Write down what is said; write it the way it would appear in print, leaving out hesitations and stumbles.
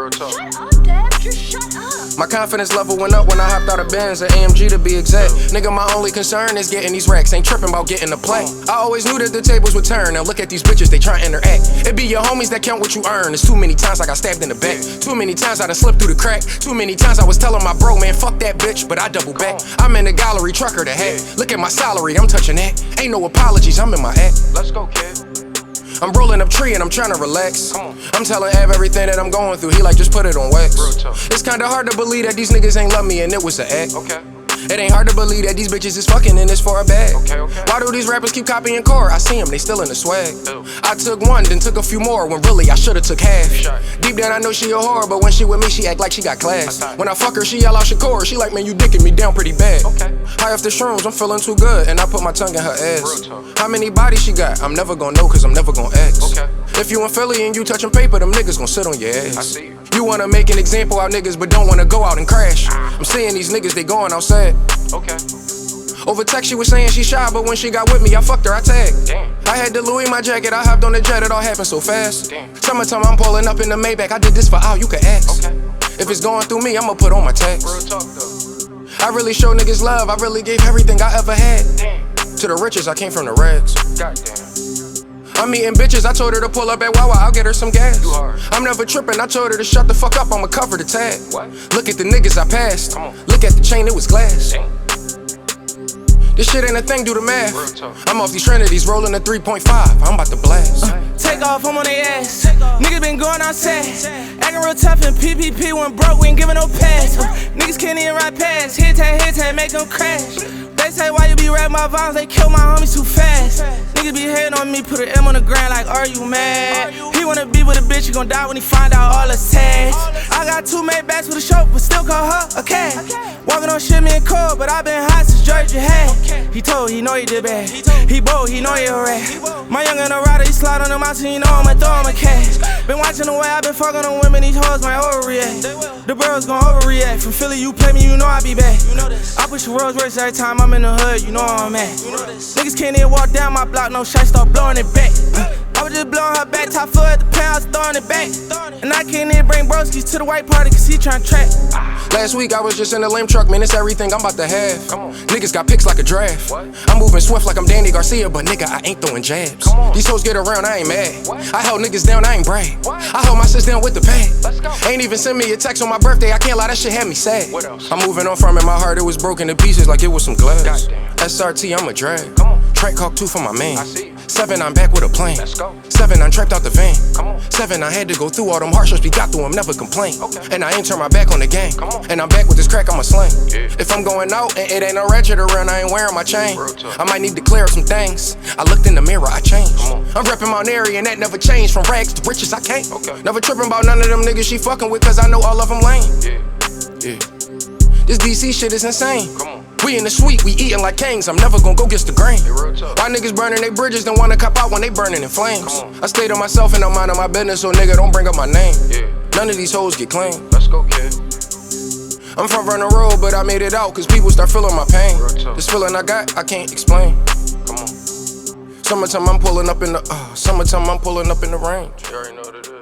Real talk. Shut up, Dad. Just shut up. My confidence level went up when I hopped out of Benz, an AMG to be exact. Nigga, my only concern is getting these racks. Ain't tripping about getting the play. I always knew that the tables would turn. Now look at these bitches, they try to interact. It be your homies that count what you earn. It's too many times I got stabbed in the back. Too many times I done slipped through the crack. Too many times I was telling my bro, man, fuck that bitch, but I double back. I'm in the gallery, trucker the hat. Look at my salary, I'm touching that. Ain't no apologies, I'm in my act. Let's go, kid. I'm rolling up tree and I'm trying to relax. I'm telling Av everything that I'm going through. He like, just put it on wax. It's kinda hard to believe that these niggas ain't love me and it was an act. Okay. It ain't hard to believe that these bitches is fucking and it's for a bag. Okay. Why do these rappers keep copying core? I see them, they still in the swag. Ew. I took one, then took a few more, when really I should've took half. Shot. Deep down I know she a whore, but when she with me, she act like she got class. Okay. When I fuck her, she yell out Shakur. She like, man, you dicking me down pretty bad. Okay. High off the shrooms, I'm feeling too good, and I put my tongue in her ass. Real talk. How many bodies she got? I'm never gonna know, cause I'm never gonna ask. Okay. If you in Philly and you touching paper, them niggas gon' sit on your ass. I see you. You wanna make an example out niggas, but don't wanna go out and crash. I'm seeing these niggas, they going outside. Okay. Over text, she was saying she shy, but when she got with me, I fucked her, I tagged. Damn. I had the Louis in my jacket, I hopped on the jet, it all happened so fast. Damn. Summertime, I'm pulling up in the Maybach, I did this for all you could ask. Okay. If it's going through me, I'ma put on my tags. Real talk, though. I really show niggas love, I really gave everything I ever had. Damn. To the riches, I came from the rags. Goddamn. I'm eating bitches, I told her to pull up at Wawa, I'll get her some gas. You hard. I'm never tripping, I told her to shut the fuck up, I'ma cover the tag. What? Look at the niggas I passed. Come on. Look at the chain, it was glass. Damn. This shit ain't a thing, do the math. Real talk. I'm off these Trinities, rolling a 3.5, I'm about to blast. Take off, I'm on they ass. Niggas been going outside. Acting real tough and PPP went broke, we ain't giving no pass. Niggas can't even ride past. Hit tag, make them crash. They say, why you be rapping my vibes? They kill my homies too fast. Niggas be hating on me, put an M on the ground like, are you mad? He wanna be with a bitch, he gon' die when he find out all the tags. I got 2 Maybachs with a show, but still call her a cat. Walking on shit, me and Cole, but I been hot since Georgia had. He told, he know he did bad. He bold, he know he a rat. My youngin' a rider, he slide on the mountain, you know I'ma throw him a cash. Been watching the way I been fucking on women, these hoes might overreact. The bros gon' overreact. From Philly, you play me, you know I be back. I push the Rolls Royce every time I'm in the hood, you know I'm at. Niggas can't even walk down my block, no shot, start blowing it back. I was just blowing her back, top foot at the pound, throwing it back. And I can't even bring broskies to the white party, cause he tryna track. Last week I was just in the lame truck, man, it's everything I'm about to have. Come on. Niggas got picks like a draft. What? I'm moving swift like I'm Danny Garcia, but nigga, I ain't throwing jabs. Come on. These hoes get around, I ain't mad. What? I held niggas down, I ain't brag. What? I held my sis down with the pad. Let's go. Ain't even send me a text on my birthday, I can't lie, that shit had me sad. What else? I'm moving on from it, my heart, it was broken to pieces like it was some glass. Goddamn. SRT, I'm a drag. Come on. Track Hawk 2 for my man. I see you. 7, I'm back with a plane. Let's go. 7, I'm trapped out the van. Come on. 7, I had to go through all them hardships we got through them, never complain. Okay. And I ain't turn my back on the game. Come on. And I'm back with this crack, I'ma slang. Yeah. If I'm going out and it ain't no ratchet around, I ain't wearing my chain. Real talk. I might need to clear up some things. I looked in the mirror, I changed. Come on. I'm reppin' Mount Airy and that never changed. From rags to riches, I can't. Okay. Never trippin' about none of them niggas she fucking with, cause I know all of them lame. Yeah. Yeah. This DC shit is insane. Come on. We in the suite, we eatin' like kings. I'm never gonna go get the grain. Hey, real talk. Why niggas burning they bridges, don't wanna cop out when they burning in flames? Come on. I stay to myself and I'm minding my business, so nigga don't bring up my name. Yeah. None of these hoes get claimed. Let's go, kid. I'm from running road, but I made it out, cause people start feeling my pain. Real talk. This feeling I got, I can't explain. Come on. Summertime, I'm pulling up in the range. You already know what it is.